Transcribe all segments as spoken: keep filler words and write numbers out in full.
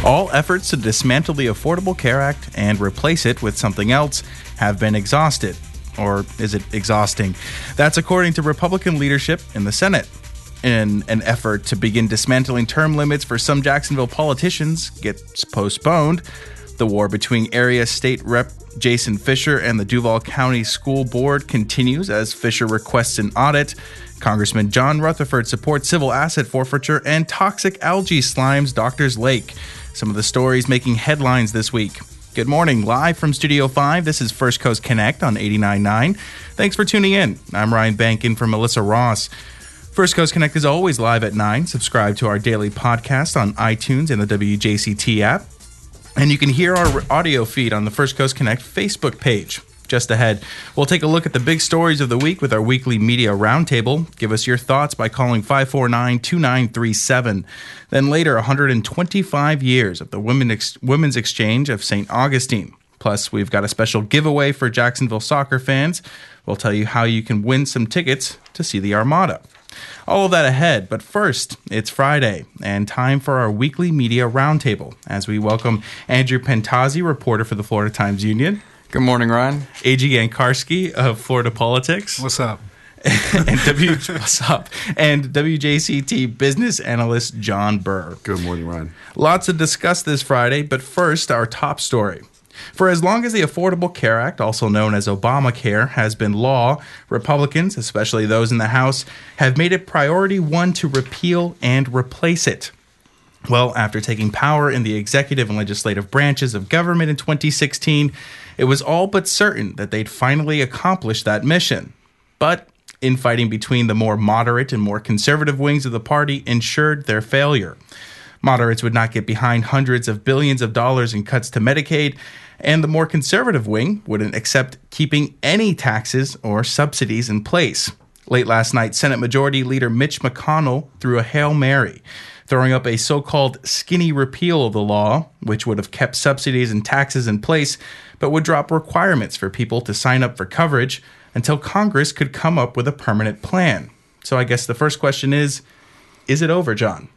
All efforts to dismantle the Affordable Care Act and replace it with something else have been exhausted. Or is it exhausting? That's according to Republican leadership in the Senate. In an effort to begin dismantling term limits for some Jacksonville politicians gets postponed. The war between area state rep Jason Fisher and the Duval County School Board continues as Fisher requests an audit. Congressman John Rutherford supports civil asset forfeiture and toxic algae slimes Doctors Lake. Some of the stories making headlines this week. Good morning. Live from Studio five, this is First Coast Connect on eighty-nine point nine. Thanks for tuning in. I'm Ryan Bankin for Melissa Ross. First Coast Connect is always live at nine. Subscribe to our daily podcast on iTunes and the W J C T app. And you can hear our audio feed on the First Coast Connect Facebook page. Just ahead, we'll take a look at the big stories of the week with our weekly media roundtable. Give us your thoughts by calling five four nine, two nine three seven. Then later, one hundred twenty-five years of the Women Ex- Women's Exchange of Saint Augustine. Plus, we've got a special giveaway for Jacksonville soccer fans. We'll tell you how you can win some tickets to see the Armada. All of that ahead, but first, it's Friday, and time for our weekly media roundtable, as we welcome Andrew Pentazzi, reporter for the Florida Times-Union. Good morning, Ryan. A G Yankarski of Florida Politics. What's up? and W What's up? And W J C T business analyst John Burr. Good morning, Ryan. Lots to discuss this Friday, but first, our top story. For as long as the Affordable Care Act, also known as Obamacare, has been law, Republicans, especially those in the House, have made it priority one to repeal and replace it. Well, after taking power in the executive and legislative branches of government in twenty sixteen, it was all but certain that they'd finally accomplish that mission. But infighting between the more moderate and more conservative wings of the party ensured their failure. Moderates would not get behind hundreds of billions of dollars in cuts to Medicaid, and the more conservative wing wouldn't accept keeping any taxes or subsidies in place. Late last night, Senate Majority Leader Mitch McConnell threw a Hail Mary, throwing up a so-called skinny repeal of the law, which would have kept subsidies and taxes in place, but would drop requirements for people to sign up for coverage until Congress could come up with a permanent plan. So I guess the first question is, is it over, John?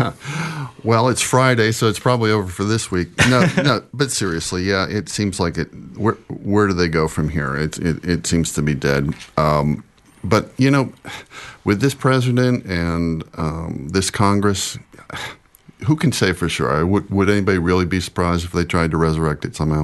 Well, it's Friday, so it's probably over for this week. No, no, but seriously, yeah, it seems like it. Where, where do they go from here? It, it, it seems to be dead. Um, but, you know, with this president and um, this Congress, who can say for sure? Would, would anybody really be surprised if they tried to resurrect it somehow?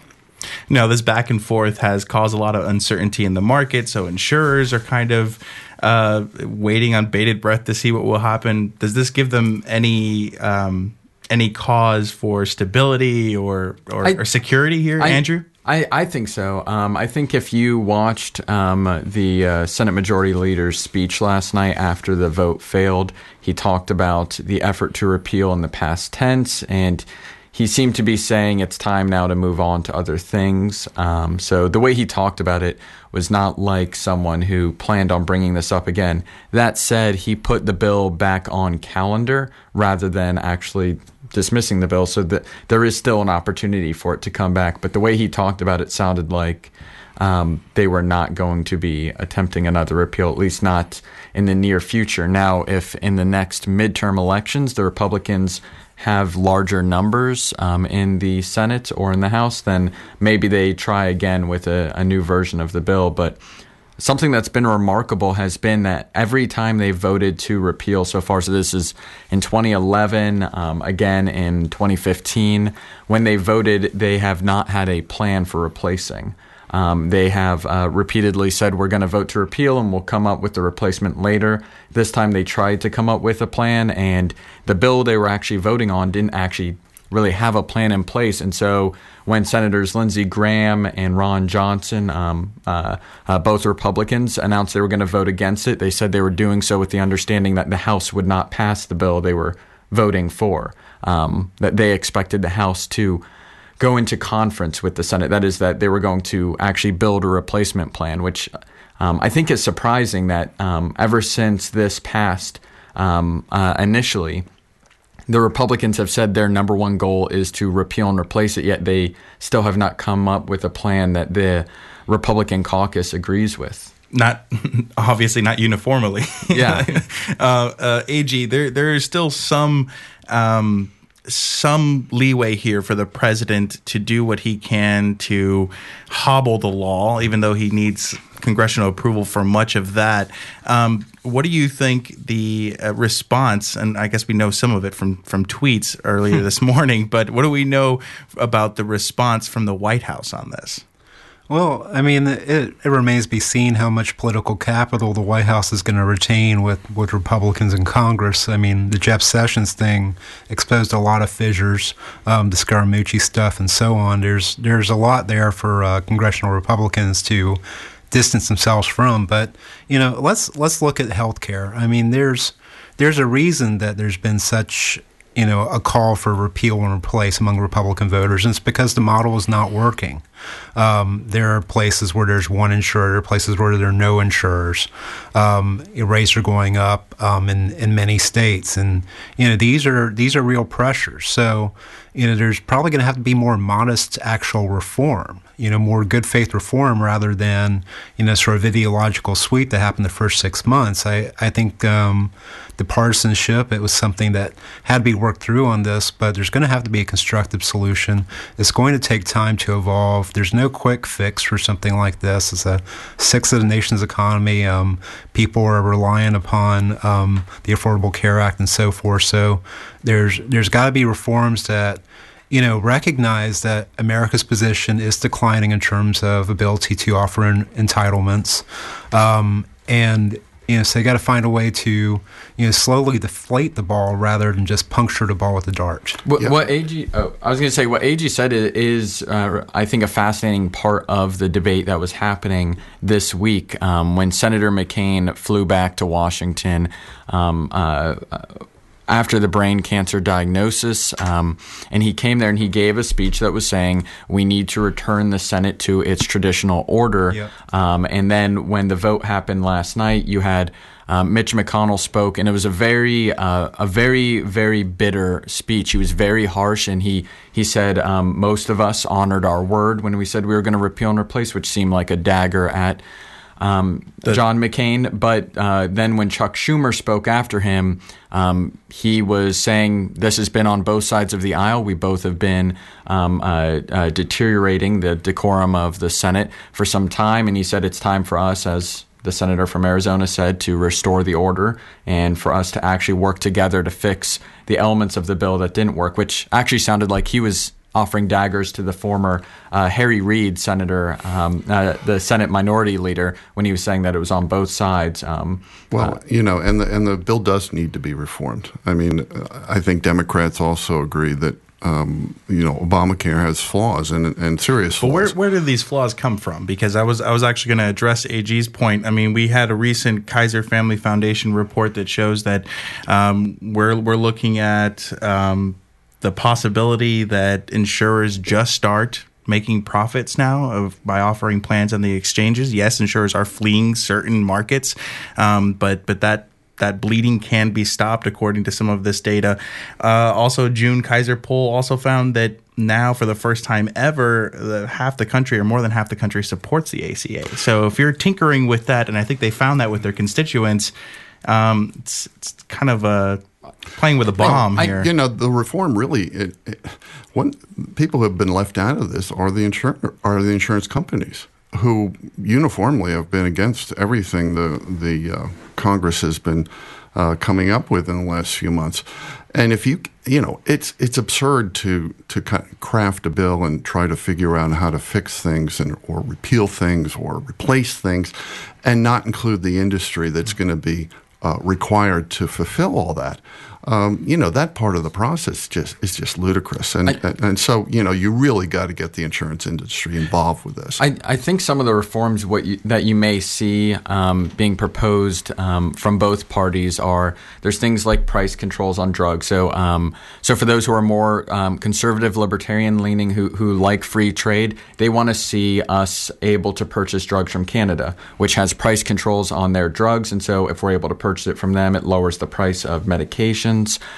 No, this back and forth has caused a lot of uncertainty in the market, so insurers are kind of uh, waiting on bated breath to see what will happen. Does this give them any um, any cause for stability or or, I, or security here, I, Andrew? I, I think so. Um, I think if you watched um, the uh, Senate Majority Leader's speech last night after the vote failed, he talked about the effort to repeal in the past tense, and he seemed to be saying it's time now to move on to other things. Um, so the way he talked about it was not like someone who planned on bringing this up again. That said, he put the bill back on calendar rather than actually dismissing the bill, so that there is still an opportunity for it to come back. But the way he talked about it sounded like um, they were not going to be attempting another repeal, at least not in the near future. Now, if in the next midterm elections the Republicans have larger numbers um, in the Senate or in the House, then maybe they try again with a, a new version of the bill. But something that's been remarkable has been that every time they voted to repeal so far, so this is in twenty eleven, um, again in twenty fifteen, when they voted, they have not had a plan for replacing. Um, they have uh, repeatedly said, we're going to vote to repeal and we'll come up with the replacement later. This time they tried to come up with a plan, and the bill they were actually voting on didn't actually really have a plan in place. And so when Senators Lindsey Graham and Ron Johnson, um, uh, uh, both Republicans, announced they were going to vote against it, they said they were doing so with the understanding that the House would not pass the bill they were voting for, um, that they expected the House to go into conference with the Senate. That is, that they were going to actually build a replacement plan, which um, I think is surprising that um, ever since this passed um, uh, initially, the Republicans have said their number one goal is to repeal and replace it, yet they still have not come up with a plan that the Republican caucus agrees with. Not obviously not uniformly. Yeah. uh, uh, A G, there there is still some um, some leeway here for the president to do what he can to hobble the law, even though he needs congressional approval for much of that. Um, what do you think the uh, response, and I guess we know some of it from, from tweets earlier this morning, but what do we know about the response from the White House on this? Well, I mean, it, it remains to be seen how much political capital the White House is going to retain with, with Republicans in Congress. I mean, the Jeff Sessions thing exposed a lot of fissures, um, the Scaramucci stuff and so on. There's there's a lot there for uh, congressional Republicans to distance themselves from. But, you know, let's let's look at healthcare. I mean, there's there's a reason that there's been such, you know, a call for repeal and replace among Republican voters, and it's because the model is not working. Um, there are places where there's one insurer, there are places where there are no insurers. Um, rates are going up um, in in many states, and you know these are these are real pressures. So you know there's probably going to have to be more modest actual reform. You know, more good faith reform rather than you know sort of ideological sweep that happened the first six months. I I think um, the partisanship, it was something that had to be worked through on this, but there's going to have to be a constructive solution. It's going to take time to evolve. There's no quick fix for something like this. It's a sixth of the nation's economy. Um, people are relying upon um, the Affordable Care Act and so forth. So there's there's got to be reforms that you know recognize that America's position is declining in terms of ability to offer en- entitlements, um, and you know so they got to find a way to you know slowly deflate the ball rather than just puncture the ball with the dart. What, Yeah. what A G? Oh, I was going to say what A G said is, uh, I think, a fascinating part of the debate that was happening this week um, when Senator McCain flew back to Washington um, uh, after the brain cancer diagnosis, um, and he came there and he gave a speech that was saying we need to return the Senate to its traditional order. Yep. Um, and then when the vote happened last night, you had Um, Mitch McConnell spoke, and it was a very, uh, a very, very bitter speech. He was very harsh, and he he said um, most of us honored our word when we said we were going to repeal and replace, which seemed like a dagger at um, The- John McCain. But uh, then when Chuck Schumer spoke after him, um, he was saying this has been on both sides of the aisle. We both have been um, uh, uh, deteriorating the decorum of the Senate for some time, and he said it's time for us, as the senator from Arizona said, to restore the order and for us to actually work together to fix the elements of the bill that didn't work, which actually sounded like he was offering daggers to the former uh, Harry Reid senator, um, uh, the Senate minority leader, when he was saying that it was on both sides. Um, Well, uh, you know, and the and the bill does need to be reformed. I mean, I think Democrats also agree that um, you know Obamacare has flaws and and serious But flaws. where where did these flaws come from? Because I was I was actually going to address A G's point. I mean, we had a recent Kaiser Family Foundation report that shows that um, we're we're looking at um, the possibility that insurers just start making profits now of by offering plans on the exchanges. Yes, insurers are fleeing certain markets, um, but but that. That bleeding can be stopped according to some of this data. Uh, also, June Kaiser poll also found that now, for the first time ever, the, half the country or more than half the country supports the A C A. So if you're tinkering with that, and I think they found that with their constituents, um, it's, it's kind of a playing with a bomb I, here. You know, the reform really, it, it, one people who have been left out of this are the insur- are the insurance companies, who uniformly have been against everything the the uh, Congress has been uh, coming up with in the last few months. And if you you know, it's it's absurd to to craft a bill and try to figure out how to fix things and or repeal things or replace things, and not include the industry that's going to be uh, required to fulfill all that. Um, you know, that part of the process just is just ludicrous. And, I, and so, you know, you really got to get the insurance industry involved with this. I, I think some of the reforms what you, that you may see um, being proposed um, from both parties are there's things like price controls on drugs. So um, so for those who are more um, conservative, libertarian leaning, who, who like free trade, they want to see us able to purchase drugs from Canada, which has price controls on their drugs. And so if we're able to purchase it from them, it lowers the price of medication.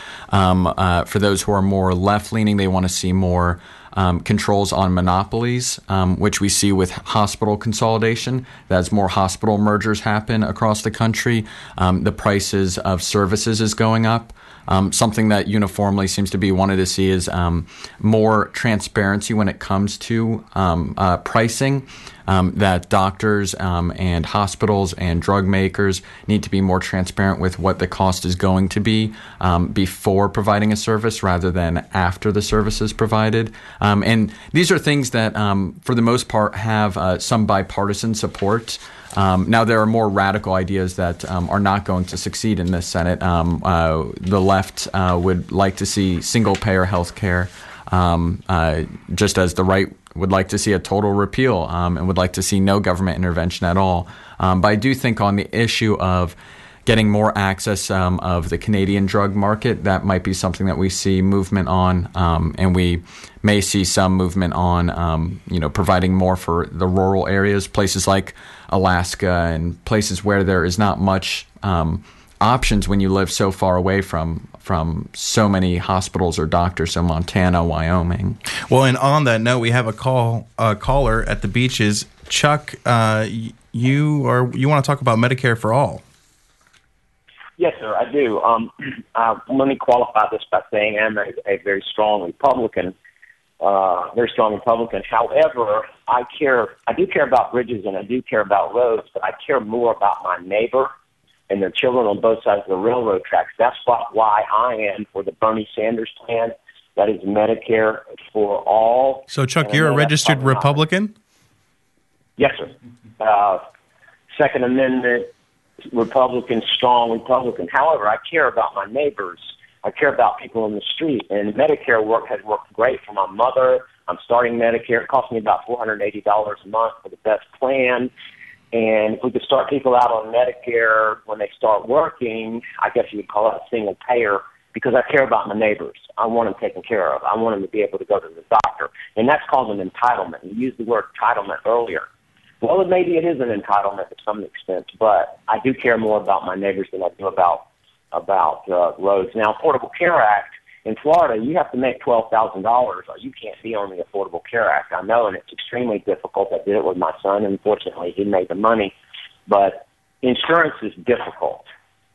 Um, uh, for those who are more left-leaning, they want to see more um, controls on monopolies, um, which we see with hospital consolidation. As more hospital mergers happen across the country, um, the prices of services is going up. Um, something that uniformly seems to be wanted to see is um, more transparency when it comes to um, uh, pricing. Um, that doctors um, and hospitals and drug makers need to be more transparent with what the cost is going to be um, before providing a service rather than after the service is provided. Um, and these are things that, um, for the most part, have uh, some bipartisan support. Um, now, there are more radical ideas that um, are not going to succeed in this Senate. Um, uh, the left uh, would like to see single-payer health care, um, uh, just as the right would like to see a total repeal um, and would like to see no government intervention at all. Um, but I do think on the issue of getting more access um, of the Canadian drug market, that might be something that we see movement on, um, and we may see some movement on, um, you know, providing more for the rural areas, places like Alaska and places where there is not much um, options when you live so far away from from so many hospitals or doctors, so Montana, Wyoming. Well, and on that note, we have a call a caller at the beaches. Chuck, uh, you are you want to talk about Medicare for all? Yes, sir, I do. Um, uh, let me qualify this by saying I'm a, a very strong Republican, uh, very strong Republican. However, I care. I do care about bridges and I do care about roads, but I care more about my neighbor and their children on both sides of the railroad tracks. That's what, why I am for the Bernie Sanders plan. That is Medicare for all. So, Chuck, you're a registered Republican? Yes, sir. Uh, Second Amendment, Republican, strong Republican. However, I care about my neighbors. I care about people in the street. And Medicare work has worked great for my mother. I'm starting Medicare. It costs me about four hundred eighty dollars a month for the best plan. And if we could start people out on Medicare when they start working, I guess you would call it a single payer, because I care about my neighbors. I want them taken care of. I want them to be able to go to the doctor. And that's called an entitlement. You used the word entitlement earlier. Well, maybe it is an entitlement to some extent, but I do care more about my neighbors than I do about about uh, roads. Now, Affordable Care Act, in Florida, you have to make twelve thousand dollars or you can't be on the Affordable Care Act. I know, and it's extremely difficult. I did it with my son. Unfortunately, he made the money. But insurance is difficult.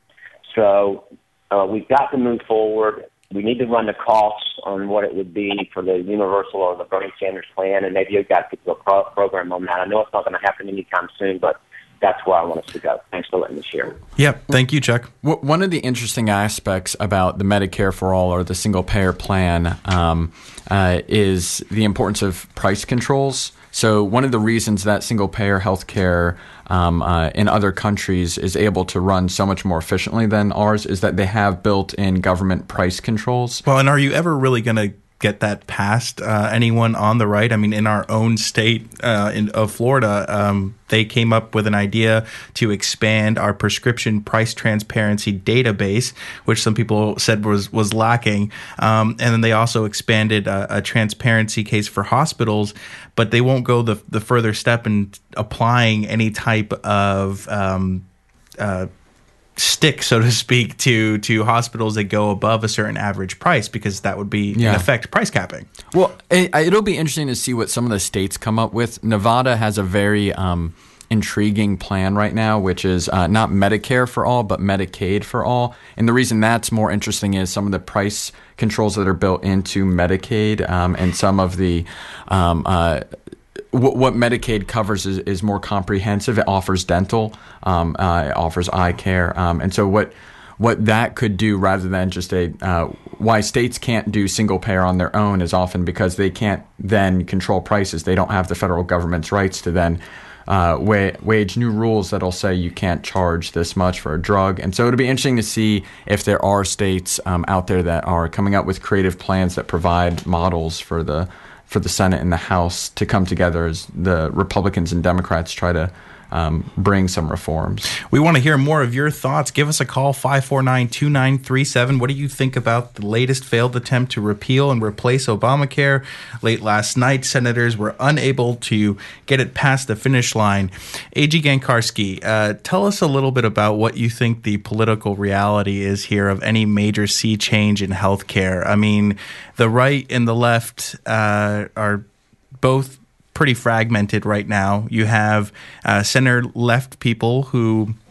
So uh, we've got to move forward. We need to run the costs on what it would be for the universal or the Bernie Sanders plan, and maybe you've got to do a pro- program on that. I know it's not going to happen anytime soon, but that's where I want us to go. Thanks for letting me share. Yep. Thank you, Chuck. One of the interesting aspects about the Medicare for All or the single-payer plan um, uh, is the importance of price controls. So one of the reasons that single-payer healthcare um, uh, in other countries is able to run so much more efficiently than ours is that they have built-in government price controls. Well, and are you ever really going to get that past uh, anyone on the right? I mean, in our own state uh, in, of Florida, um, they came up with an idea to expand our prescription price transparency database, which some people said was was lacking. Um, and then they also expanded a, a transparency case for hospitals, but they won't go the, the further step in applying any type of um, uh, stick, so to speak, to to hospitals that go above a certain average price, because that would be, yeah. in effect, price capping. Well, it, it'll be interesting to see what some of the states come up with. Nevada has a very um, intriguing plan right now, which is uh, not Medicare for all, but Medicaid for all. And the reason that's more interesting is some of the price controls that are built into Medicaid um, and some of the um, uh, what Medicaid covers is, is more comprehensive. It offers dental, um, uh, it offers eye care, um, and so what what that could do, rather than just a uh, why states can't do single payer on their own, is often because they can't then control prices. They don't have the federal government's rights to then uh, wa- wage new rules that'll say you can't charge this much for a drug. And so it'll be interesting to see if there are states um, out there that are coming up with creative plans that provide models for the for the Senate and the House to come together as the Republicans and Democrats try to um, bring some reforms. We want to hear more of your thoughts. Give us a call, five four nine, two nine three seven. What do you think about the latest failed attempt to repeal and replace Obamacare? Late last night, senators were unable to get it past the finish line. A G Gankarski, uh, tell us a little bit about what you think the political reality is here of any major sea change in healthcare. I mean, the right and the left uh, are both pretty fragmented right now. You have uh, center left people who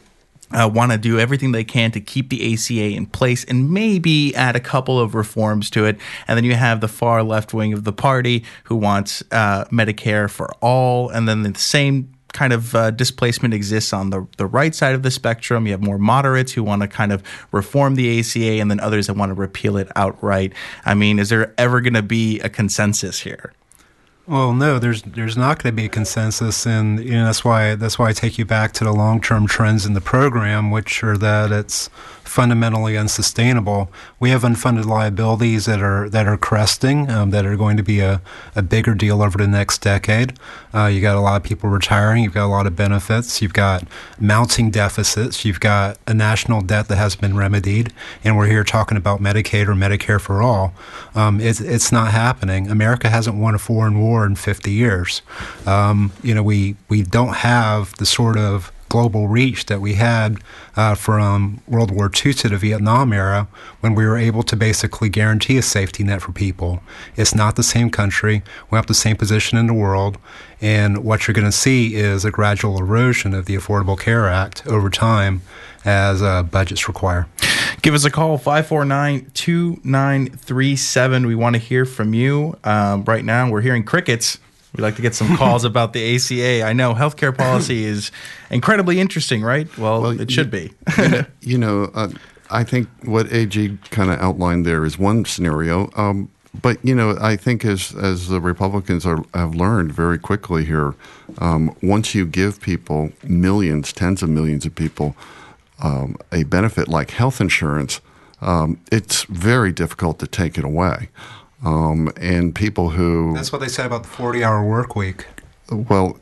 uh, want to do everything they can to keep the A C A in place and maybe add a couple of reforms to it. And then you have the far left wing of the party who wants uh, Medicare for all. And then the same kind of uh, displacement exists on the, the right side of the spectrum. You have more moderates who want to kind of reform the A C A, and then others that want to repeal it outright. I mean, is there ever going to be a consensus here? Well, no, there's there's not going to be a consensus, and you know that's why that's why I take you back to the long-term trends in the program, which are that it's fundamentally unsustainable. We have unfunded liabilities that are that are cresting, um, that are going to be a, a bigger deal over the next decade. Uh, you got a lot of people retiring. You've got a lot of benefits. You've got mounting deficits. You've got a national debt that hasn't been remedied, and we're here talking about Medicaid or Medicare for all. Um, it's it's not happening. America hasn't won a foreign war in fifty years. Um, you know, we we don't have the sort of global reach that we had uh, from World War Two to the Vietnam era, when we were able to basically guarantee a safety net for people. It's not the same country. We have the same position in the world. And what you're going to see is a gradual erosion of the Affordable Care Act over time as uh, budgets require. Give us a call, five four nine, two nine three seven. We want to hear from you. Um, right now, we're hearing crickets. We'd like to get some calls about the A C A. I know healthcare policy is incredibly interesting, right? Well, Well, it should you- be. you know, you know uh, I think what A G kind of outlined there is one scenario. Um, but, you know, I think as as the Republicans are, have learned very quickly here, um, once you give people millions, tens of millions of people, um, a benefit like health insurance, um, it's very difficult to take it away. Um, and people who... That's what they said about the forty-hour work week. Well,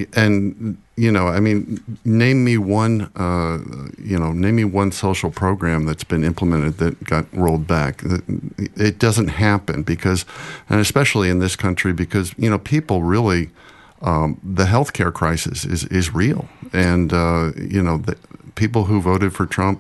and, you know, I mean, name me one, uh, you know, name me one social program that's been implemented that got rolled back. It doesn't happen because, and especially in this country, because, you know, people really, um, the healthcare crisis is, is real. And, uh, you know, the people who voted for Trump,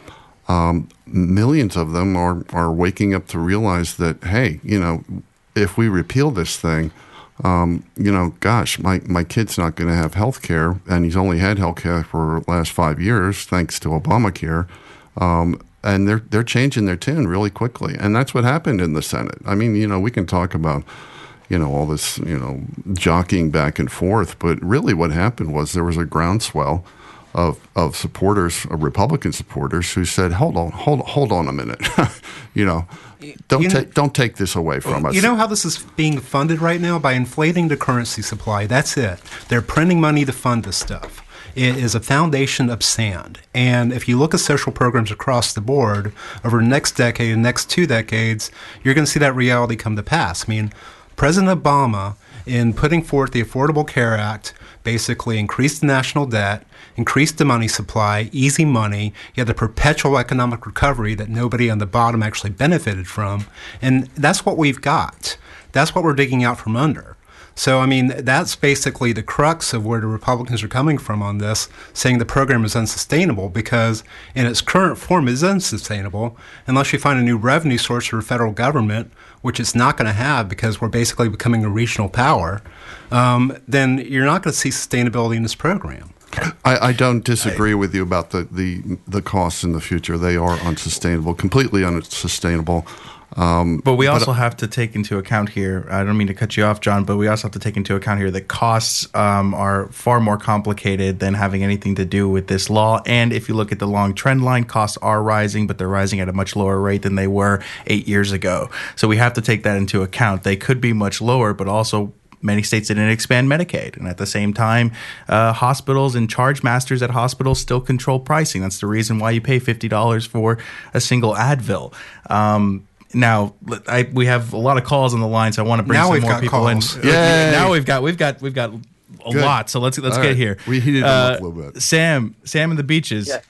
um, millions of them are, are waking up to realize that, hey, you know, if we repeal this thing, Um, you know, gosh, my, my kid's not going to have health care, and he's only had health care for the last five years thanks to Obamacare. Um, and they're they're changing their tune really quickly. And that's what happened in the Senate. I mean, you know, we can talk about, you know, all this, you know, jockeying back and forth, but really what happened was there was a groundswell of of supporters, of Republican supporters, who said, hold on, hold hold on a minute. you know, don't You know- take don't take this away from us. You know how this is being funded right now? By inflating the currency supply. That's it. They're printing money to fund this stuff. It is a foundation of sand. And if you look at social programs across the board over the next decade and next two decades, you're going to see that reality come to pass. I mean, President Obama, in putting forth the Affordable Care Act, basically increased the national debt, increased the money supply, easy money. You had the perpetual economic recovery that nobody on the bottom actually benefited from. And that's what we've got. That's what we're digging out from under. So, I mean, that's basically the crux of where the Republicans are coming from on this, saying the program is unsustainable because in its current form it is unsustainable unless you find a new revenue source for the federal government, which it's not going to have because we're basically becoming a regional power. Um, then you're not going to see sustainability in this program. I, I don't disagree with you about the, the, the costs in the future. They are unsustainable, completely unsustainable. Um, But we also have to take into account here, I don't mean to cut you off, John, but we also have to take into account here that costs um, are far more complicated than having anything to do with this law. And if you look at the long trend line, costs are rising, but they're rising at a much lower rate than they were eight years ago. So we have to take that into account. They could be much lower, but also many states didn't expand Medicaid. And at the same time, uh, hospitals and charge masters at hospitals still control pricing. That's the reason why you pay fifty dollars for a single Advil. Um, Now, I, we have a lot of calls on the line, so I want to bring Now some we've more got people calls. in. Yay. Now we've got we've got we've got a Good. lot. So let's let's All get right. here. We heated them Uh, up a little bit. Sam, Sam in the beaches. Yes.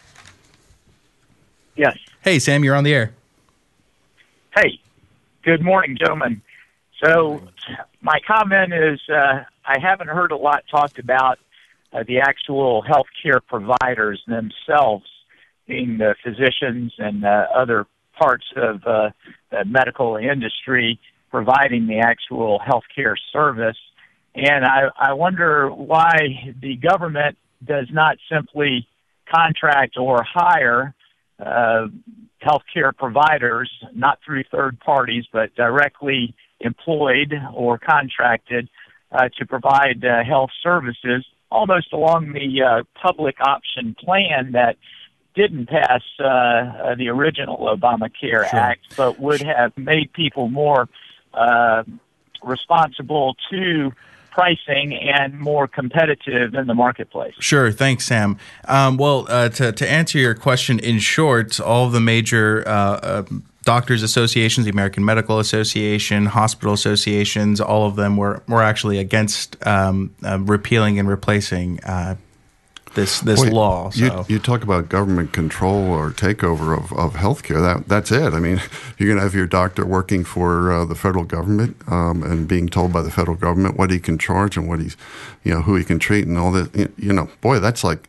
Yes. Hey, Sam, you're on the air. Hey, good morning, gentlemen. So my comment is uh, I haven't heard a lot talked about uh, the actual healthcare providers themselves, being the physicians and uh, other parts of uh, the medical industry providing the actual healthcare service. And I, I wonder why the government does not simply contract or hire uh, healthcare providers, not through third parties, but directly employed or contracted uh, to provide uh, health services, almost along the uh, public option plan that didn't pass uh, uh, the original Obamacare Sure. Act, but would have made people more uh, responsible to pricing and more competitive in the marketplace. Sure. Thanks, Sam. Um, well, uh, to, to answer your question in short, all of the major uh, uh, doctors associations, the American Medical Association, hospital associations, all of them were, were actually against um, uh, repealing and replacing uh, this this Wait, law. So. You, you talk about government control or takeover of, of healthcare. That that's it. I mean, you're going to have your doctor working for uh, the federal government um, and being told by the federal government what he can charge and what he's, you know, who he can treat and all that. You know, boy, that's like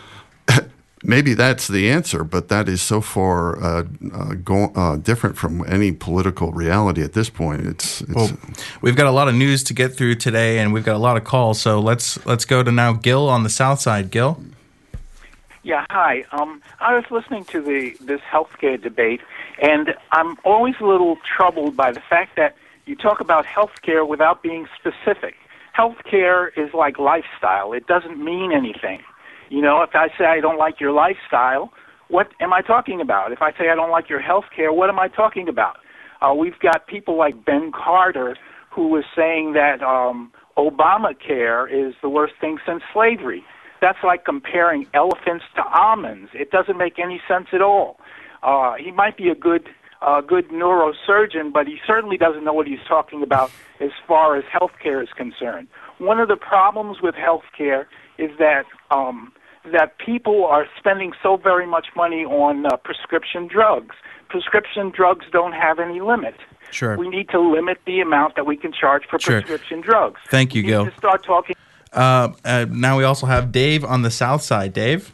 maybe that's the answer, but that is so far uh, uh, go, uh, different from any political reality at this point. It's, it's well, we've got a lot of news to get through today, and we've got a lot of calls. So let's let's go to now Gil on the south side. Gil. Yeah, hi. Um, I was listening to the this healthcare debate, and I'm always a little troubled by the fact that you talk about healthcare without being specific. Healthcare is like lifestyle. It doesn't mean anything. You know, if I say I don't like your lifestyle, what am I talking about? If I say I don't like your health care, what am I talking about? Uh, we've got people like Ben Carter who was saying that um, Obamacare is the worst thing since slavery. That's like comparing elephants to almonds. It doesn't make any sense at all. Uh, he might be a good uh, good neurosurgeon, but he certainly doesn't know what he's talking about as far as health care is concerned. One of the problems with health care is that um, that people are spending so very much money on uh, prescription drugs. Prescription drugs don't have any limit. Sure. We need to limit the amount that we can charge for Sure. prescription drugs. Thank you, we Gil. need to start talking. Uh, uh, now we also have Dave on the south side. Dave?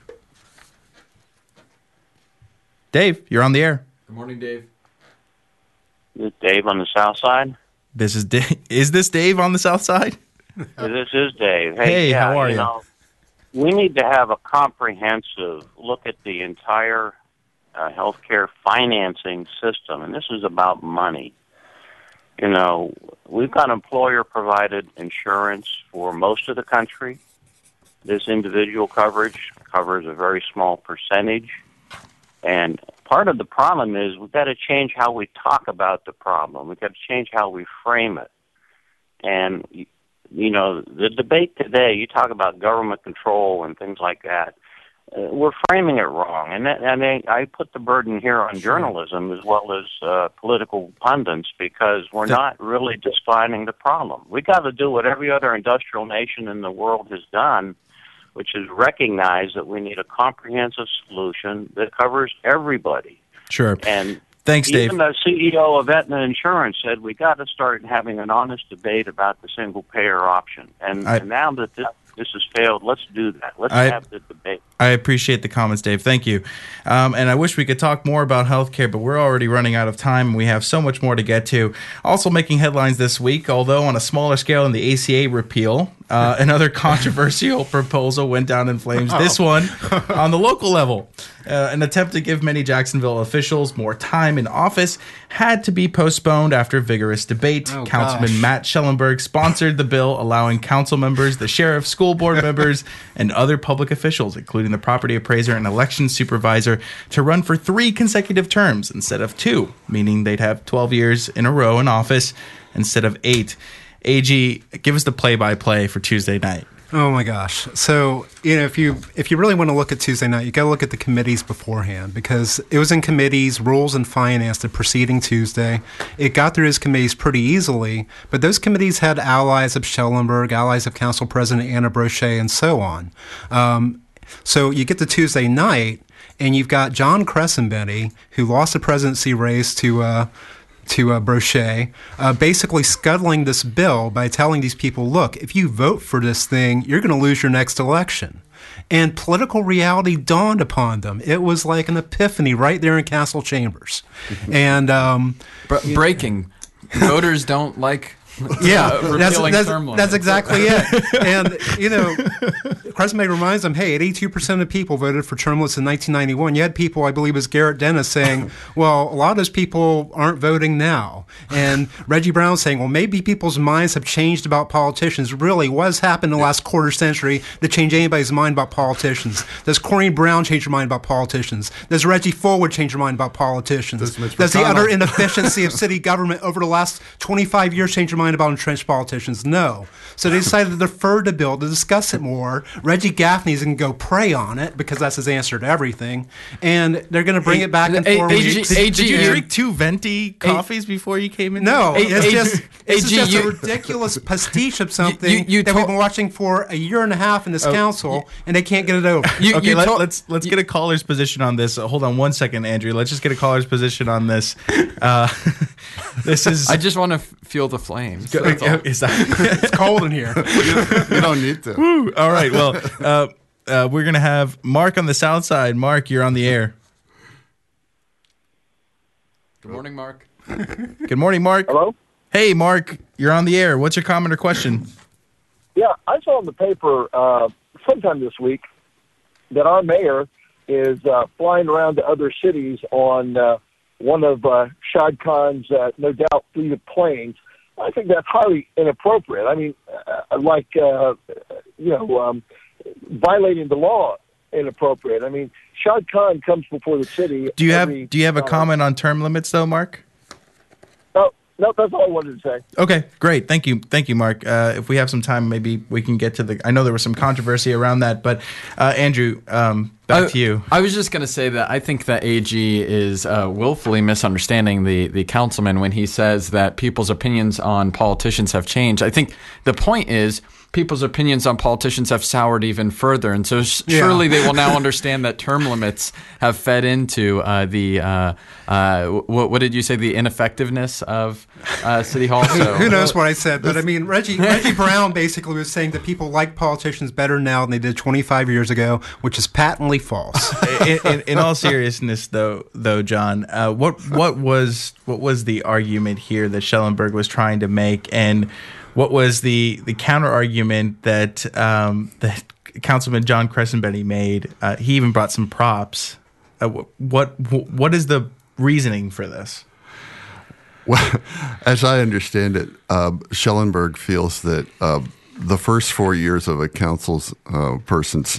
Dave, you're on the air. Good morning, Dave. This is Dave on the south side. This is Dave. Is this Dave on the south side? This is Dave. Hey, Hey, yeah, how are you? Know, we need to have a comprehensive look at the entire uh, healthcare financing system, and this is about money. You know, we've got employer-provided insurance for most of the country. This individual coverage covers a very small percentage. And part of the problem is we've got to change how we talk about the problem. We've got to change how we frame it. And, you know, the debate today, you talk about government control and things like that. Uh, we're framing it wrong. And, that, and I, I put the burden here on journalism as well as uh, political pundits because we're not really defining the problem. We've got to do what every other industrial nation in the world has done, which is recognize that we need a comprehensive solution that covers everybody. Sure. And Thanks, Dave. even the C E O of Aetna Insurance said we got to start having an honest debate about the single-payer option. And, I, and now that this, this has failed, let's do that. Let's I, have the debate. I appreciate the comments, Dave. Thank you. Um, and I wish we could talk more about healthcare, but we're already running out of time, and we have so much more to get to. Also making headlines this week, although on a smaller scale than the A C A repeal, uh, another controversial proposal went down in flames. Oh. This one on the local level. Uh, an attempt to give many Jacksonville officials more time in office had to be postponed after vigorous debate. Oh, Councilman gosh. Matt Schellenberg sponsored the bill, allowing council members, the sheriff, school board members, and other public officials, including the property appraiser and election supervisor, to run for three consecutive terms instead of two, meaning they'd have twelve years in a row in office instead of eight. A G, give us the play-by-play for Tuesday night. Oh my gosh! So you know, if you if you really want to look at Tuesday night, you got to look at the committees beforehand because it was in committees, Rules and Finance, the preceding Tuesday. It got through his committees pretty easily, but those committees had allies of Schellenberg, allies of Council President Anna Brochet, and so on. Um, so you get to Tuesday night, and you've got John Crescenbenny, who lost the presidency race to. Uh, to uh, Brochet, uh, basically scuttling this bill by telling these people, look, if you vote for this thing, you're going to lose your next election. And political reality dawned upon them. It was like an epiphany right there in Castle Chambers. and um, Br- breaking. Voters don't like yeah, uh, that's, repealing that's, term limits. that's exactly it. And, you know, Crescent reminds them, hey, eighty-two percent of people voted for term limits in nineteen ninety-one. You had people, I believe it was Garrett Dennis, saying, well, a lot of those people aren't voting now. And Reggie Brown saying, well, maybe people's minds have changed about politicians. Really, what has happened in the last quarter century to change anybody's mind about politicians? Does Corrine Brown change her mind about politicians? Does Reggie Fullwood change her mind about politicians? Does Mitch Does the McConnell- utter inefficiency of city government over the last twenty-five years change your mind about entrenched politicians? No. So they decided to defer the bill to discuss it more. Reggie Gaffney's going to go pray on it because that's his answer to everything. And they're going to bring it back in A- four A- weeks. A- Did you A G, drink two venti coffees before you came in? No, A- it's A- just, it's A G, just you- a ridiculous pastiche of something You- you that to- we've been watching for a year and a half in this council, and they can't get it over. You- Okay, you let, told- let's let's get a caller's position on this. Uh, hold on one second, Andrew. Let's just get a caller's position on this. Uh, this is. I just want to f- feel the flames. That's all. Is that? It's cold in here. You don't need to. Woo. All right. Well, uh, uh, we're gonna have Mark on the south side. Mark, you're on the air. Good morning, Mark. Good morning, Mark. Hello? Hey, Mark, you're on the air. What's your comment or question? Yeah, I saw in the paper uh, sometime this week that our mayor is uh, flying around to other cities on uh, one of uh, Shad Khan's, uh, no doubt, fleet of planes. I think that's highly inappropriate. I mean, uh, like, uh, you know, um, violating the law inappropriate. I mean, Shad Khan comes before the city. Do you have every, Do you have a uh, comment on term limits, though, Mark? No, no, that's all I wanted to say. Okay, great. Thank you. Thank you, Mark. Uh, if we have some time, maybe we can get to the... I know there was some controversy around that, but uh, Andrew, um, back I, to you. I was just going to say that I think that A G is uh, willfully misunderstanding the, the councilman when he says that people's opinions on politicians have changed. I think the point is people's opinions on politicians have soured even further, and so sh- Yeah. surely they will now understand that term limits have fed into uh, the uh, uh, what, what did you say, the ineffectiveness of uh, City Hall. So Who knows what I said, but I mean, Reggie Reggie Brown basically was saying that people like politicians better now than they did twenty-five years ago, which is patently false. in, in, in all seriousness, though, though, John, uh, what what was what was the argument here that Schellenberg was trying to make, and what was the, the counter argument that um, that Councilman John Cressenbenny made? Uh, he even brought some props. Uh, what what is the reasoning for this? Well, as I understand it, uh, Schellenberg feels that uh, the first four years of a council's uh, person's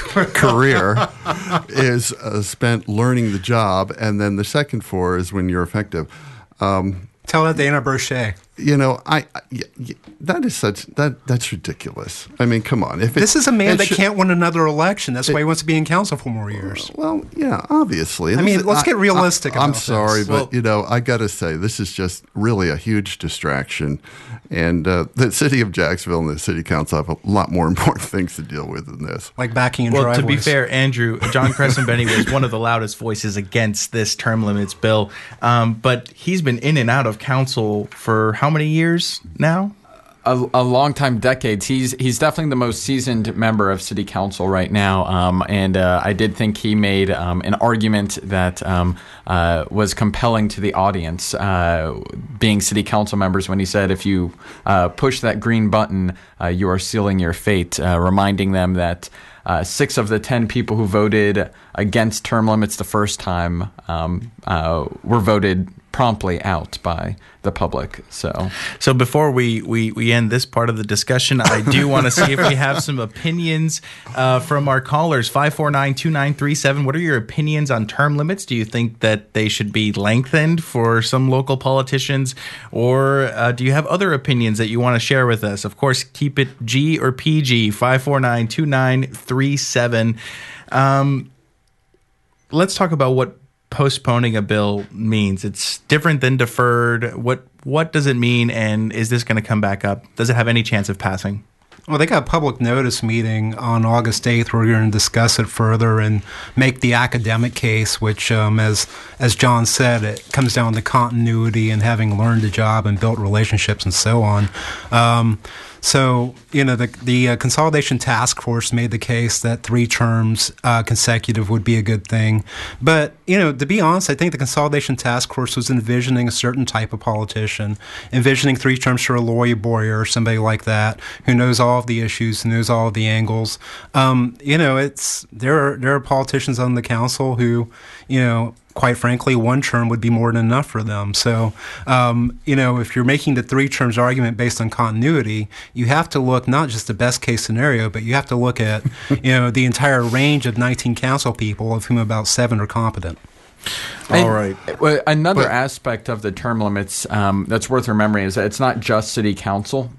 career is uh, spent learning the job, and then the second four is when you're effective. Um, Tell that to Anna Brochet. You know, I, I y- y- that is such that that's ridiculous. I mean, come on. If it, This is a man it that should- can't win another election. That's why he wants to be in council for more years. Well, yeah, obviously. I This mean, is- let's get realistic I, I'm about this. sorry, Well- but you know, I got to say, this is just really a huge distraction, and uh, the city of Jacksonville and the city council have a lot more important things to deal with than this. Like backing in Well, driveways. to be fair, Andrew, John Cressenbenny was one of the loudest voices against this term limits bill, um, but he's been in and out of council for how many years now? A, a long time, decades. He's he's definitely the most seasoned member of city council right now, um, and uh, I did think he made um, an argument that um, uh, was compelling to the audience, uh, being city council members, when he said, if you uh, push that green button, uh, you are sealing your fate, uh, reminding them that uh, six of the ten people who voted against term limits the first time um, uh, were voted promptly out by the public. So So before we, we, we end this part of the discussion, I do want to see if we have some opinions uh, from our callers. five four nine, two nine three seven. What are your opinions on term limits? Do you think that they should be lengthened for some local politicians? Or uh, do you have other opinions that you want to share with us? Of course, keep it G or P G, five four nine, two nine three seven. Um, let's talk about what postponing a bill means. It's different than deferred. What what does it mean, and is this going to come back up? Does it have any chance of passing? Well, they got a public notice meeting on August eighth where we're going to discuss it further and make the academic case, which, um, as as John said, it comes down to continuity and having learned the job and built relationships and so on. Um, So, you know, the the uh, Consolidation Task Force made the case that three terms uh, consecutive would be a good thing. But, you know, to be honest, I think the Consolidation Task Force was envisioning a certain type of politician, envisioning three terms for a Lloyd Boyer or somebody like that who knows all of the issues, who knows all of the angles. Um, you know, it's there are there are politicians on the council who, you know, quite frankly, one term would be more than enough for them. So, um, you know, if you're making the three terms argument based on continuity, you have to look not just the best case scenario, but you have to look at, you know, the entire range of nineteen council people, of whom about seven are competent. And, All right. well, Another But- aspect of the term limits um, that's worth remembering is that it's not just city council.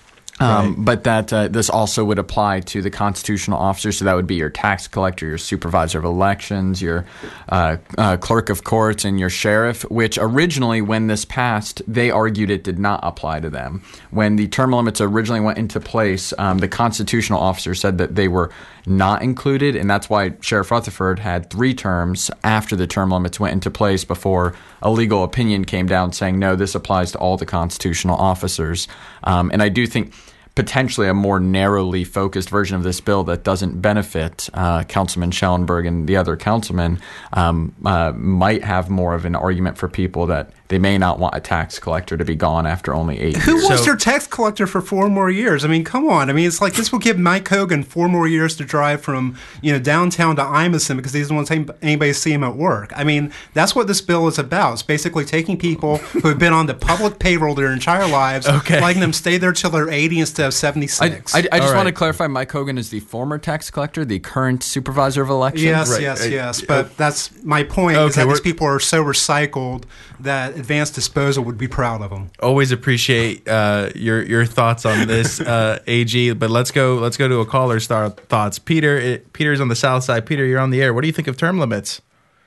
Um, Right. But that uh, this also would apply to the constitutional officers. So that would be your tax collector, your supervisor of elections, your uh, uh, clerk of courts, and your sheriff, which originally, when this passed, they argued it did not apply to them. When the term limits originally went into place, um, the constitutional officers said that they were not included, and that's why Sheriff Rutherford had three terms after the term limits went into place before a legal opinion came down saying, no, this applies to all the constitutional officers. Um, and I do think potentially a more narrowly focused version of this bill that doesn't benefit uh, Councilman Schellenberg and the other councilmen um, uh, might have more of an argument for people that they may not want a tax collector to be gone after only eight Who years. wants So- their tax collector for four more years? I mean, come on. I mean, it's like this will give Mike Hogan four more years to drive from, you know, downtown to Imeson because he doesn't want anybody to see him at work. I mean, that's what this bill is about. It's basically taking people who have been on the public payroll their entire lives, Okay. letting them stay there till they're eighty instead of I, seventy-six. I, I just All want to right. clarify, Mike Hogan is the former tax collector, the current supervisor of elections. Yes, Right. yes, Uh, yes. But that's my point, is Okay, that we're- these people are so recycled that Advanced Disposal would be proud of them. Always appreciate uh, your your thoughts on this, uh, A G. But let's go let's go to a caller's th- thoughts. Peter, it, Peter's on the south side. Peter, you're on the air. What do you think of term limits?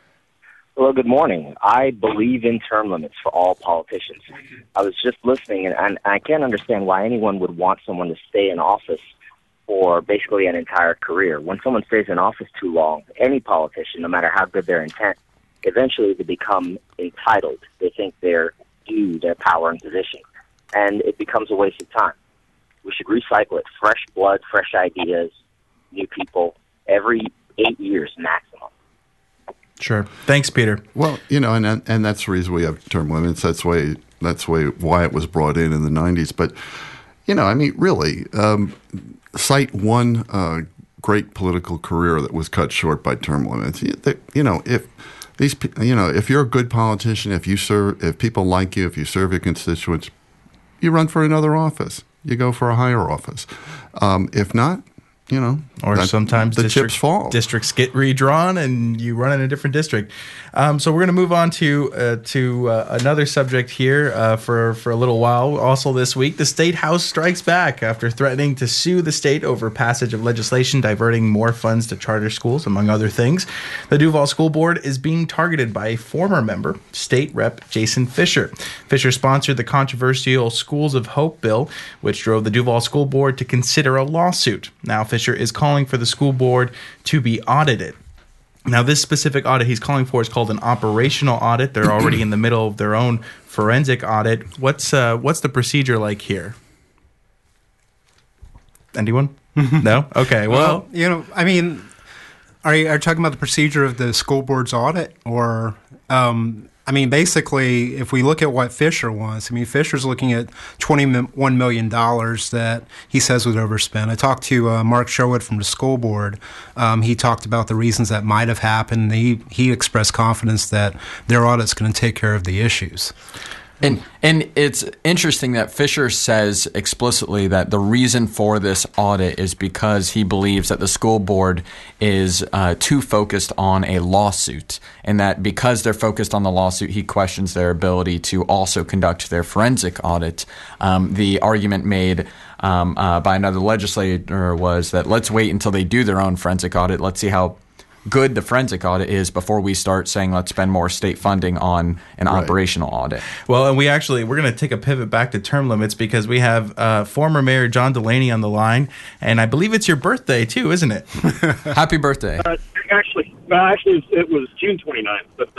Hello, good morning. I believe in term limits for all politicians. I was just listening, and, and I can't understand why anyone would want someone to stay in office for basically an entire career. When someone stays in office too long, any politician, no matter how good their intent, eventually they become entitled. They think they're due their power and position, and it becomes a waste of time. We should recycle it. Fresh blood, fresh ideas, new people, every eight years maximum. Sure. Thanks, Peter. Well, you know, and and that's the reason we have term limits. That's why that's why why it was brought in in the nineties. But you know, I mean, really, um, cite one uh, great political career that was cut short by term limits. You, they, you know, if these, pe- you know, if you're a good politician, if you serve, if people like you, if you serve your constituents, you run for another office. You go for a higher office. Um, if not, you know, Or that- sometimes the district- chips fall. districts get redrawn and you run in a different district. Um, so we're going to move on to uh, to uh, another subject here uh, for, for a little while. Also this week, the State House strikes back after threatening to sue the state over passage of legislation diverting more funds to charter schools, among other things. The Duval School Board is being targeted by a former member, State Rep Jason Fisher. Fisher sponsored the controversial Schools of Hope bill, which drove the Duval School Board to consider a lawsuit. Now Fisher is calling for the school board to be audited. Now, this specific audit he's calling for is called an operational audit. They're already in the middle of their own forensic audit. What's uh, what's the procedure like here? Anyone? No? Okay. Well, Well, you know, I mean, are you, are you talking about the procedure of the school board's audit? Or, um, I mean, basically, if we look at what Fisher wants, I mean, Fisher's looking at twenty-one million dollars that he says was overspent. I talked to uh, Mark Sherwood from the school board. Um, he talked about the reasons that might have happened. He, he expressed confidence that their audit's going to take care of the issues. And and it's interesting that Fisher says explicitly that the reason for this audit is because he believes that the school board is uh, too focused on a lawsuit, and that because they're focused on the lawsuit, he questions their ability to also conduct their forensic audit. Um, the argument made um, uh, by another legislator was that let's wait until they do their own forensic audit. Let's see how good the forensic audit is before we start saying let's spend more state funding on an Right. operational audit. well, and we actually we're going to take a pivot back to term limits because we have uh, former Mayor John Delaney on the line, and I believe it's your birthday too, isn't it? Happy birthday. Uh, actually, well, actually, it was June twenty-ninth, but I,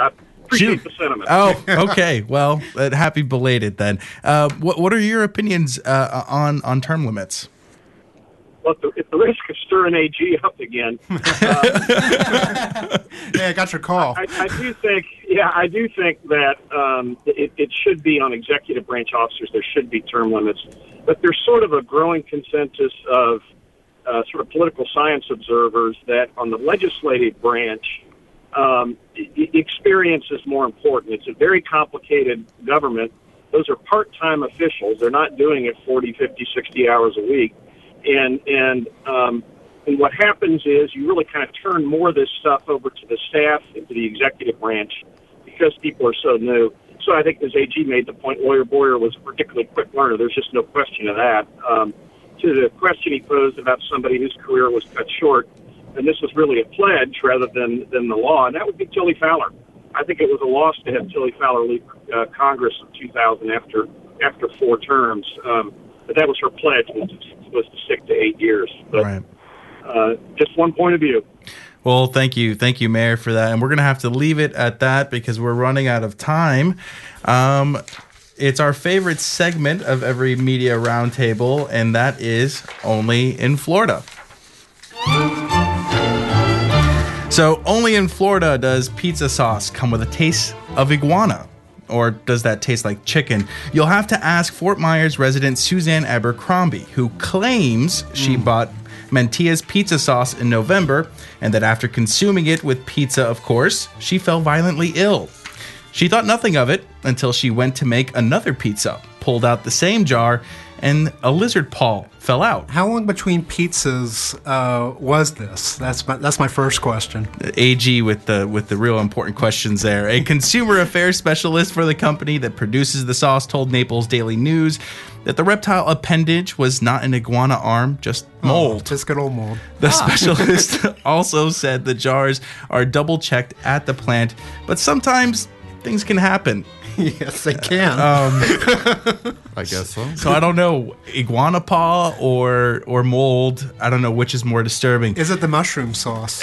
Appreciate the sentiment. Oh, okay. Well, uh, happy belated then. Uh, what what are your opinions uh, on on term limits? Well, at the, at the risk of stirring A G up again, uh, Hey, I got your call. I, I do think, yeah, I do think that um, it, it should be on executive branch officers. There should be term limits, but there's sort of a growing consensus of uh, sort of political science observers that on the legislative branch, um, e- experience is more important. It's a very complicated government. Those are part-time officials. They're not doing it forty, fifty, sixty hours a week. And and um, and what happens is you really kind of turn more of this stuff over to the staff and to the executive branch because people are so new. So I think as A G made the point, Lawyer Boyer was a particularly quick learner. There's just no question of that. Um, to the question he posed about somebody whose career was cut short, and this was really a pledge rather than, than the law, and that would be Tilly Fowler. I think it was a loss to have Tilly Fowler leave uh, Congress in two thousand after after four terms. Um, but that was her pledge, was to, was to stick to eight years. But, Right. uh, just one point of view. Well, thank you. Thank you, Mayor, for that. And we're going to have to leave it at that because we're running out of time. Um, it's our favorite segment of every media roundtable, and that is Only in Florida. So, only in Florida does pizza sauce come with a taste of iguana. Or does that taste like chicken? You'll have to ask Fort Myers resident Suzanne Abercrombie, who claims she Mm. bought Mentia's pizza sauce in November, and that after consuming it with pizza, of course, she fell violently ill. She thought nothing of it until she went to make another pizza, pulled out the same jar, and a lizard paw fell out. How long between pizzas uh, was this? That's my that's my first question. A G with the with the real important questions there. A consumer affairs specialist for the company that produces the sauce told Naples Daily News that the reptile appendage was not an iguana arm, just mold. Oh, just good old mold. The specialist also said the jars are double checked at the plant, but sometimes things can happen. Yes, they can. Um, I guess so. So I don't know, iguana paw or or mold. I don't know which is more disturbing. Is it the mushroom sauce?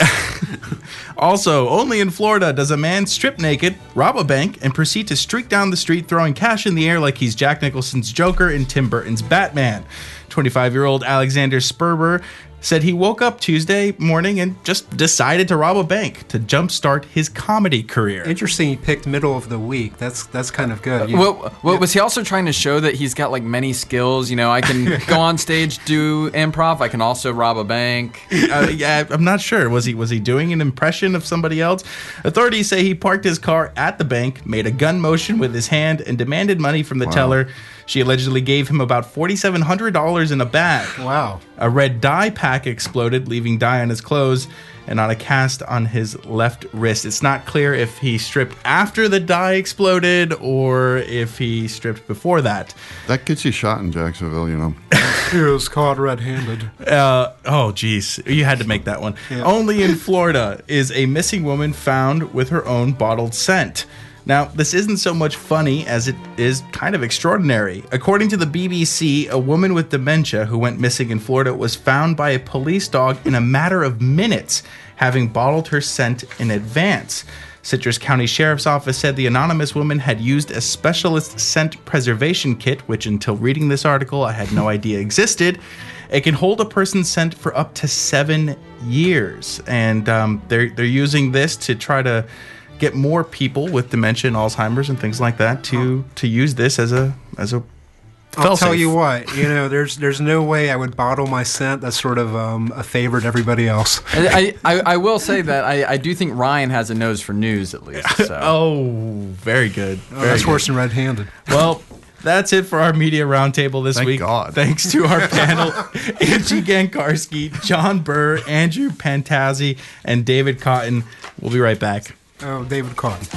Also, only in Florida does a man strip naked, rob a bank, and proceed to streak down the street throwing cash in the air like he's Jack Nicholson's Joker in Tim Burton's Batman. twenty-five-year-old Alexander Sperber said he woke up Tuesday morning and just decided to rob a bank to jumpstart his comedy career. Interesting. He picked middle of the week. That's that's kind of good. You- Well, well, was he also trying to show that he's got like many skills? You know, I can go on stage, do improv. I can also rob a bank. Uh, yeah, I'm not sure. Was he was he doing an impression of somebody else? Authorities say he parked his car at the bank, made a gun motion with his hand, and demanded money from the Wow. teller. She allegedly gave him about forty-seven hundred dollars in a bag. Wow. A red dye pack exploded, leaving dye on his clothes and on a cast on his left wrist. It's not clear if he stripped after the dye exploded or if he stripped before that. That gets you shot in Jacksonville, you know. He was caught red-handed. Uh, oh, geez. You had to make that one. Yeah. Only in Florida is a missing woman found with her own bottled scent. Now, this isn't so much funny as it is kind of extraordinary. According to the B B C, a woman with dementia who went missing in Florida was found by a police dog in a matter of minutes, having bottled her scent in advance. Citrus County Sheriff's Office said the anonymous woman had used a specialist scent preservation kit, which until reading this article, I had no idea existed. It can hold a person's scent for up to seven years. And um, they're, they're using this to try to get more people with dementia and Alzheimer's and things like that to to use this as a as a I'll tell fail-safe. you what, you know, there's there's no way I would bottle my scent. That's sort of um, a favor to everybody else. I, I, I will say that I, I do think Ryan has a nose for news at least. So. Oh, very good. Oh, Very that's good. worse than red-handed. Well, that's it for our media roundtable this Thank week. God. Thanks to our panel, Angie Gankarski, John Burr, Andrew Pantazzi, and David Cotton. We'll be right back. Oh, David Cotton.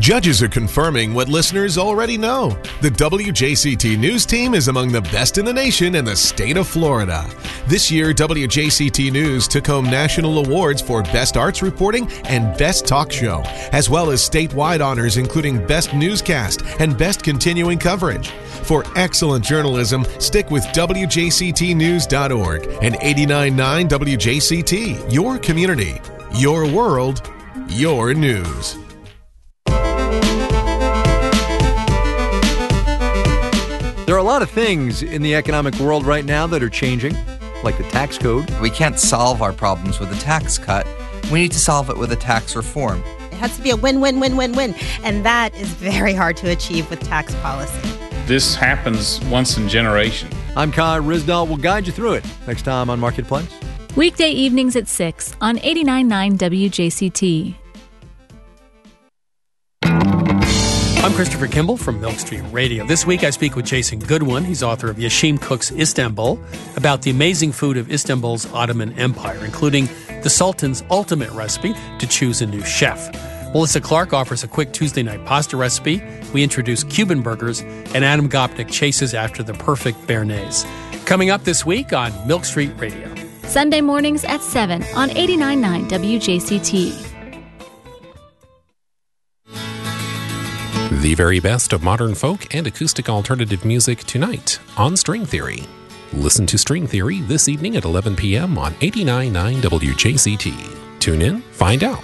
Judges are confirming what listeners already know. The W J C T News team is among the best in the nation in the state of Florida. This year, W J C T News took home national awards for Best Arts Reporting and Best Talk Show, as well as statewide honors including Best Newscast and Best Continuing Coverage. For excellent journalism, stick with W J C T news dot org and eighty-nine point nine W J C T, your community, your world, your news. There are a lot of things in the economic world right now that are changing, like the tax code. We can't solve our problems with a tax cut. We need to solve it with a tax reform. It has to be a win-win-win-win-win, and that is very hard to achieve with tax policy. This happens once in a generation. I'm Kai Rizdal. We'll guide you through it next time on Marketplace. Weekday evenings at six on eighty-nine point nine W J C T. I'm Christopher Kimball from Milk Street Radio. This week I speak with Jason Goodwin. He's author of Yashim Cooks Istanbul, about the amazing food of Istanbul's Ottoman Empire, including the Sultan's ultimate recipe to choose a new chef. Melissa Clark offers a quick Tuesday night pasta recipe. We introduce Cuban burgers, and Adam Gopnik chases after the perfect béarnaise. Coming up this week on Milk Street Radio. Sunday mornings at seven on eighty-nine point nine W J C T. The very best of modern folk and acoustic alternative music tonight on String Theory. Listen to String Theory this evening at eleven p.m. on eighty-nine point nine W J C T. Tune in, find out.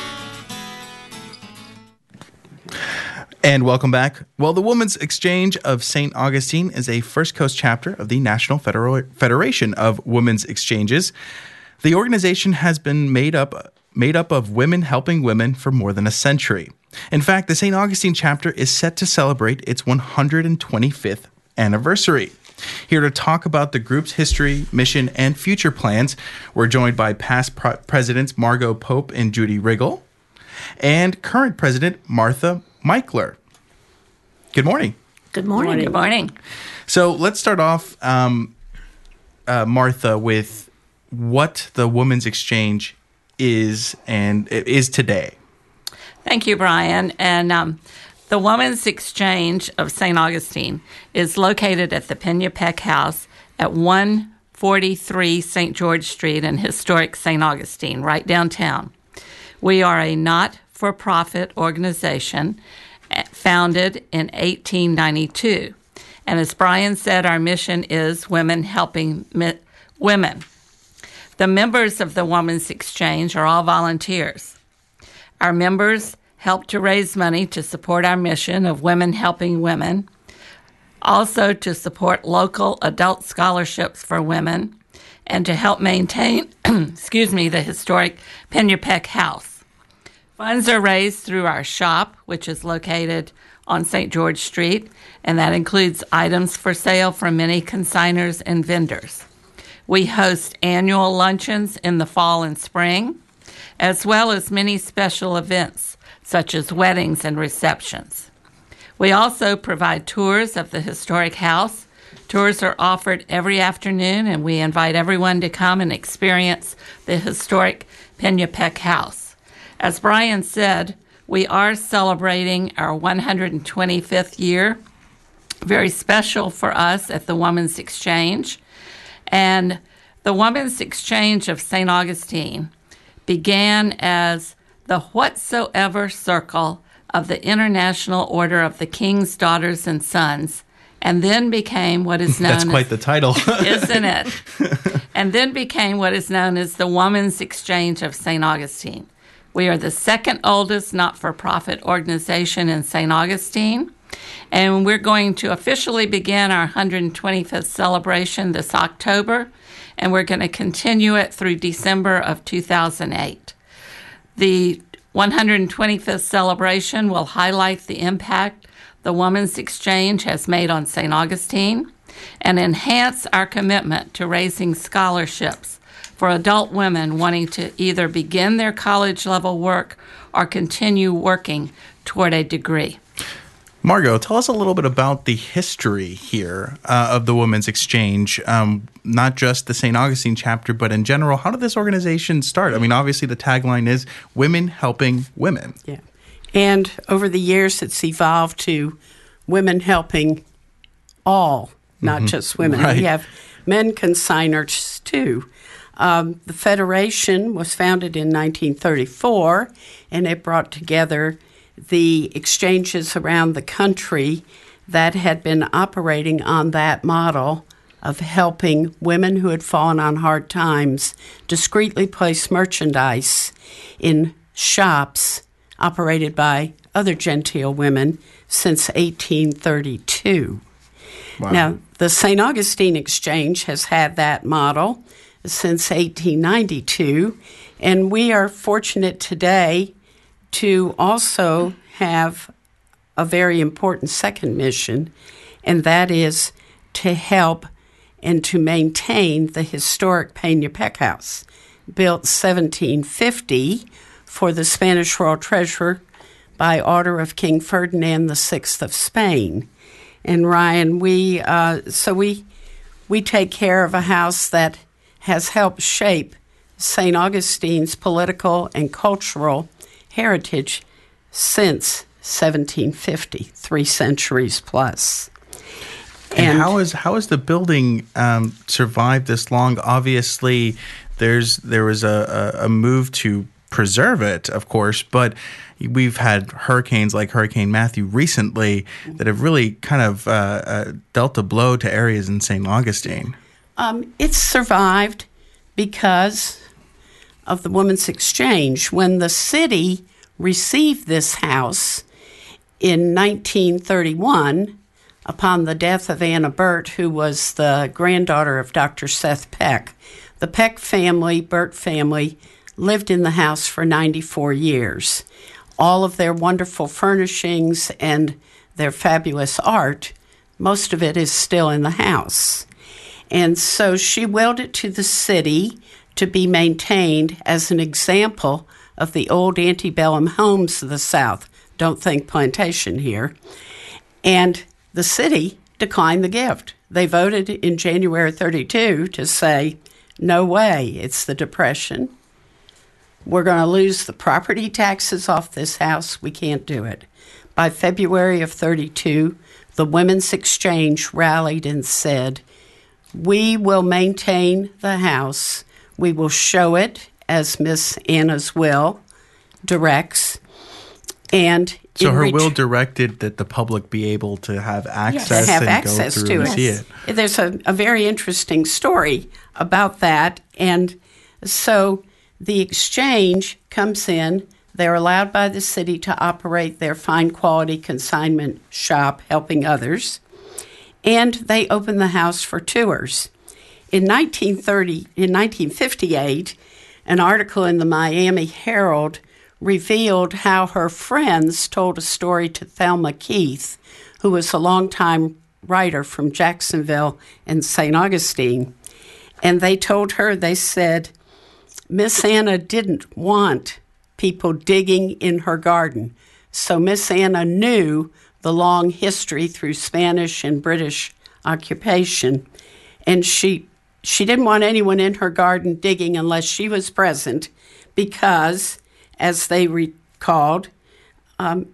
And welcome back. Well, the Women's Exchange of Saint Augustine is a First Coast chapter of the National Federa- Federation of Women's Exchanges. The organization has been made up made up of women helping women for more than a century. In fact, the Saint Augustine chapter is set to celebrate its one hundred twenty-fifth anniversary. Here to talk about the group's history, mission, and future plans, we're joined by past pro- presidents Margot Pope and Judy Riggle, and current president Martha Meikler. Good morning. Good morning. Good morning. So let's start off, um, uh, Martha, with what the Women's Exchange is and is today. Thank you, Brian. And um, the Women's Exchange of Saint Augustine is located at the Pena Peck House at one forty-three Saint George Street in historic Saint Augustine, right downtown. We are a not-for-profit organization founded in eighteen ninety-two. And as Brian said, our mission is women helping mi- women. The members of the Women's Exchange are all volunteers. Our members help to raise money to support our mission of women helping women, also to support local adult scholarships for women, and to help maintain, excuse me, the historic Pena Peck House. Funds are raised through our shop, which is located on Saint George Street, and that includes items for sale from many consigners and vendors. We host annual luncheons in the fall and spring, as well as many special events, such as weddings and receptions. We also provide tours of the historic house. Tours are offered every afternoon, and we invite everyone to come and experience the historic Pena Peck House. As Brian said, we are celebrating our one hundred twenty-fifth year, very special for us at the Women's Exchange. And the Women's Exchange of Saint Augustine began as the Whatsoever Circle of the International Order of the King's Daughters and Sons, and then became what is known That's quite as, the title. isn't it? And then became what is known as the Women's Exchange of Saint Augustine. We are the second oldest not-for-profit organization in Saint Augustine, and we're going to officially begin our one hundred twenty-fifth celebration this October, and we're going to continue it through December of two thousand eight. The one hundred twenty-fifth celebration will highlight the impact the Women's Exchange has made on Saint Augustine and enhance our commitment to raising scholarships for adult women wanting to either begin their college-level work or continue working toward a degree. Margot, tell us a little bit about the history here uh, of the Women's Exchange, um, not just the Saint Augustine chapter, but in general. How did this organization start? I mean, obviously the tagline is Women Helping Women. Yeah. And over the years, it's evolved to women helping all, not Mhm. just women. Right. We have men consignors, too. Um, the Federation was founded in nineteen thirty-four, and it brought together the exchanges around the country that had been operating on that model of helping women who had fallen on hard times discreetly place merchandise in shops operated by other genteel women since eighteen thirty-two. Wow. Now, the Saint Augustine Exchange has had that model since eighteen ninety-two, and we are fortunate today to also have a very important second mission, and that is to help and to maintain the historic Peña Peck House, built seventeen fifty for the Spanish royal treasurer by order of King Ferdinand the Sixth of Spain. And Ryan, we uh, so we we take care of a house that has helped shape Saint Augustine's political and cultural heritage since seventeen fifty, three centuries plus. And, And- how is how has the building um, survived this long? Obviously, there's there was a, a, a move to preserve it, of course, but we've had hurricanes like Hurricane Matthew recently that have really kind of uh, uh, dealt a blow to areas in Saint Augustine. Um, it's survived because of the Women's Exchange. When the city received this house in nineteen thirty-one, upon the death of Anna Burt, who was the granddaughter of Doctor Seth Peck, the Peck family, Burt family, lived in the house for ninety-four years. All of their wonderful furnishings and their fabulous art, most of it is still in the house. And so she willed it to the city to be maintained as an example of the old antebellum homes of the South. Don't think plantation here. And the city declined the gift. They voted in January thirty-two to say, no way, it's the Depression. We're going to lose the property taxes off this house. We can't do it. By February of thirty-two, the Women's Exchange rallied and said, we will maintain the house. We will show it as Miss Anna's will directs. And So in her ret- will directed that the public be able to have access to have and access go through to and it. see it. There's a, a very interesting story about that. And so the exchange comes in. They're allowed by the city to operate their fine quality consignment shop, helping others. And they open the house for tours. In nineteen thirty, in nineteen fifty-eight, an article in the Miami Herald revealed how her friends told a story to Thelma Keith, who was a longtime writer from Jacksonville and Saint Augustine. And they told her, they said, Miss Anna didn't want people digging in her garden. So Miss Anna knew the long history through Spanish and British occupation. And she she didn't want anyone in her garden digging unless she was present because, as they recalled, um,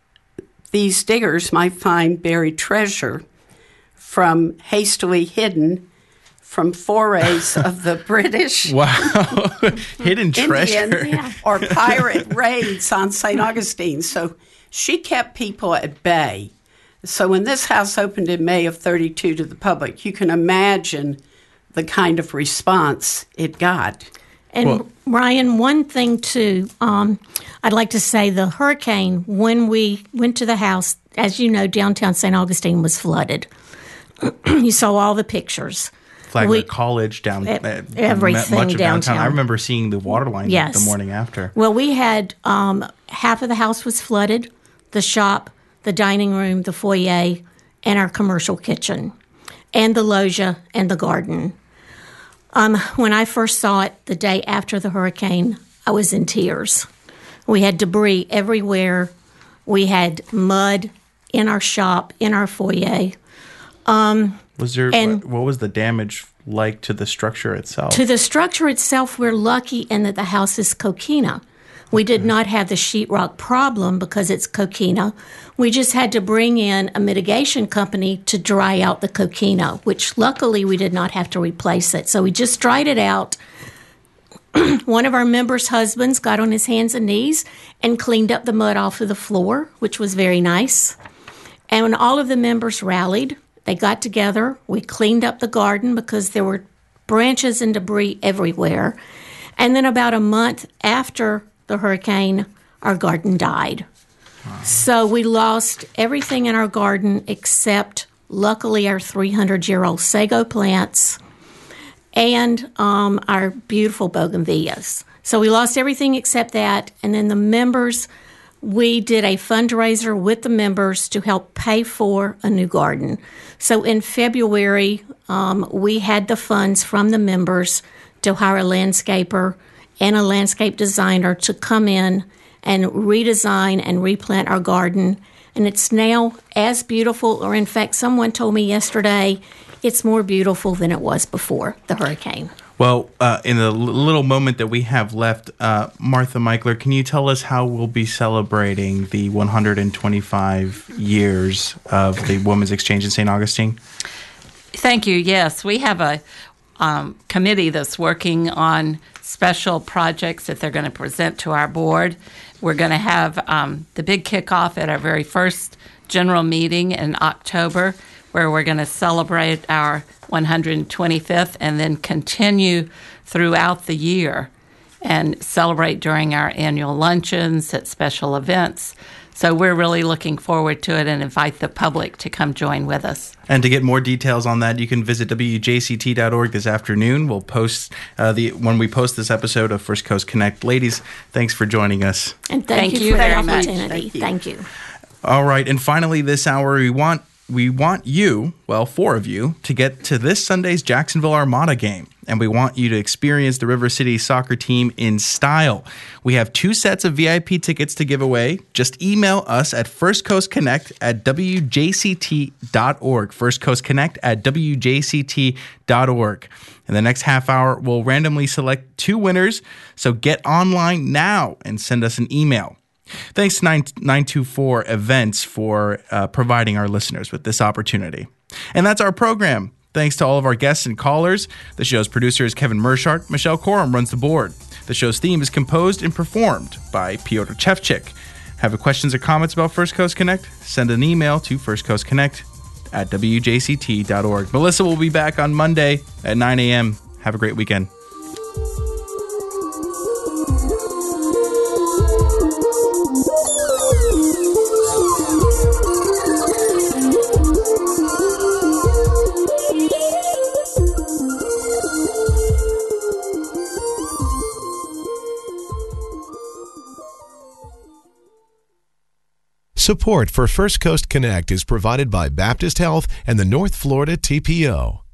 these diggers might find buried treasure from hastily hidden from forays of the British. Wow. Hidden treasure. Indian yeah. or pirate raids on Saint Augustine. So she kept people at bay. So when this house opened in May of thirty-two to the public, you can imagine the kind of response it got. And well, Ryan, one thing too, um, I'd like to say the hurricane, when we went to the house, as you know, downtown Saint Augustine was flooded. You saw all the pictures. Flagler we, College down e- uh, everything much of downtown. downtown. I remember seeing the water line yes. the morning after. Well, we had um, half of the house was flooded, the shop, the dining room, the foyer, and our commercial kitchen, and the loggia and the garden. Um, when I first saw it the day after the hurricane, I was in tears. We had debris everywhere. We had mud in our shop, in our foyer. Um, was there? and what was the damage like to the structure itself? To the structure itself, we're lucky in that the house is coquina, We did not have the sheetrock problem because it's coquina. We just had to bring in a mitigation company to dry out the coquina, which luckily we did not have to replace it. So we just dried it out. One of our members' husbands got on his hands and knees and cleaned up the mud off of the floor, which was very nice. And when all of the members rallied, they got together. We cleaned up the garden because there were branches and debris everywhere. And then about a month after the hurricane, our garden died. Wow. So we lost everything in our garden except, luckily, our three hundred year old sago plants and um, our beautiful bougainvilleas. So we lost everything except that. And then the members, we did a fundraiser with the members to help pay for a new garden. So in February, um, we had the funds from the members to hire a landscaper and a landscape designer to come in and redesign and replant our garden. And it's now as beautiful, or in fact, someone told me yesterday, it's more beautiful than it was before the hurricane. Well, uh, in the l- little moment that we have left, uh, Martha Michler, can you tell us how we'll be celebrating the one hundred twenty-five years of the Women's Exchange in Saint Augustine? Thank you. Yes, we have a um, committee that's working on special projects that they're going to present to our board. We're going to have um, the big kickoff at our very first general meeting in October, where we're going to celebrate our one hundred twenty-fifth and then continue throughout the year and celebrate during our annual luncheons at special events. So we're really looking forward to it and invite the public to come join with us. And to get more details on that, you can visit W J C T dot org this afternoon. We'll post uh, the when we post this episode of First Coast Connect. Ladies, thanks for joining us. And thank, thank you, you for the opportunity. Thank you. Thank you. All right, and finally this hour, we want we want you, well, four of you, to get to this Sunday's Jacksonville Armada game. And we want you to experience the River City soccer team in style. We have two sets of V I P tickets to give away. Just email us at first coast connect at W J C T dot org. first coast connect at W J C T dot org. In the next half hour, we'll randomly select two winners. So get online now and send us an email. Thanks to nine two four Events for uh, providing our listeners with this opportunity. And that's our program. Thanks to all of our guests and callers. The show's producer is Kevin Mershart. Michelle Corum runs the board. The show's theme is composed and performed by Piotr Chevchik. Have questions or comments about First Coast Connect? Send an email to first coast connect at W J C T dot org. Melissa will be back on Monday at nine a.m. Have a great weekend. Support for First Coast Connect is provided by Baptist Health and the North Florida T P O.